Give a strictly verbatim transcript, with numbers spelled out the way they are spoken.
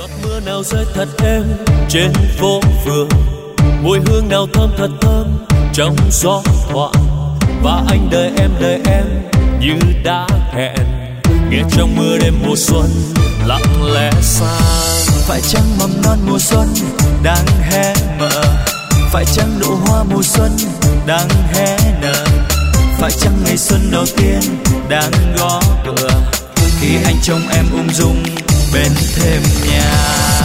giọt mưa nào rơi thật êm trên phố phường, mùi hương nào thơm thật thơm trong gió thoảng, và anh đợi em đợi em như đã hẹn, nghe trong mưa đêm mùa xuân lặng lẽ xa. Phải chăng mầm non mùa xuân đang hé mở, phải chăng nụ hoa mùa xuân đang hé nở, phải chăng ngày xuân đầu tiên đang gõ cửa khi anh trông em ung dung bên thềm nhà.